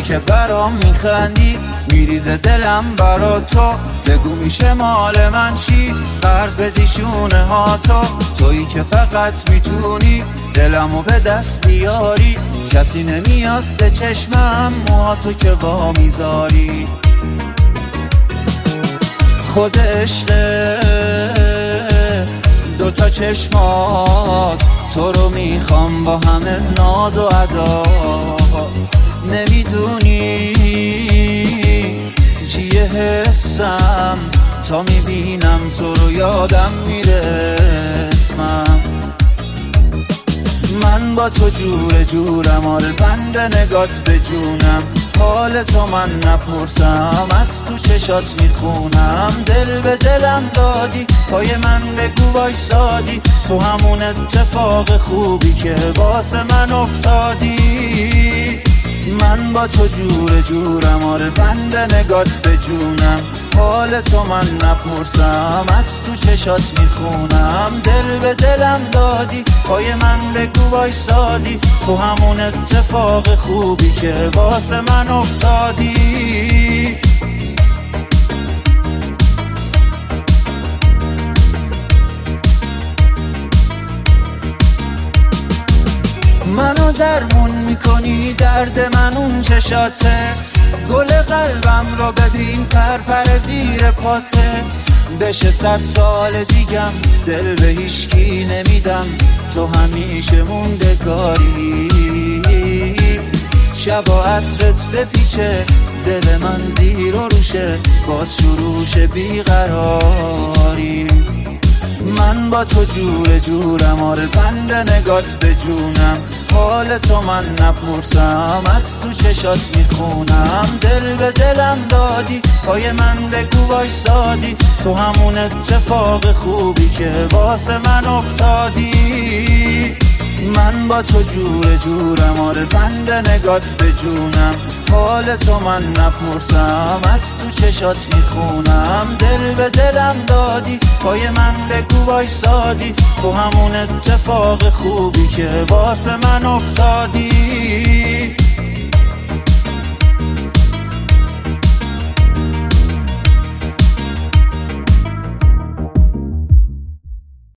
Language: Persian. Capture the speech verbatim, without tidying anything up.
که برام میخندی میریزه دلم برا تو. بگو میشه مال من چی؟ قرض بدی شونه ها تو. تویی که فقط میتونی دلمو به دست بیاری. کسی نمیاد به چشمم موهاتو که وا میذاری. خود عشقه دوتا چشمات تو رو میخوام با همه ناز و عدات. نمیدونی چیه حسم تا میبینم تو رو یادم میره اسمم. من با تو جور جورم آره بنده نگات به جونم. حال تو من نپرسم از تو چشات میخونم. دل به دلم دادی پای من بگو وایسادی. تو همون اتفاق خوبی که واسه من افتادی. من با تو جور جورم آره بنده نگات به جونم. حال تو من نپرسم از تو چشات میخونم. دل به دلم دادی پای من بگو وایسادی. تو همون اتفاق خوبی که واسه من افتادی. منو درمون میکنی درد من اون چشاته. گل قلبم رو ببین پر پر زیر پاته. بشه صد سال دیگم دل به هیچکی نمیدم. تو همیشه موندگاری. شبا عطرت بپیچه دل من زیر و روشه. باز شروعش بیقراری. من با تو جور جورم آره بنده نگات به جونم. حال تو من نپرسم از تو چشات میخونم. دل به دلم دادی پای من بگو وایسادی. تو همون اتفاق خوبی که واسه من افتادی. من با تو جور جورم آره بنده نگات به جونم. حال تو من نپرسم از تو چشات میخونم. دل به دلم دادی پای من بگو وایسادی. تو همون اتفاق خوبی که واسه من افتادی.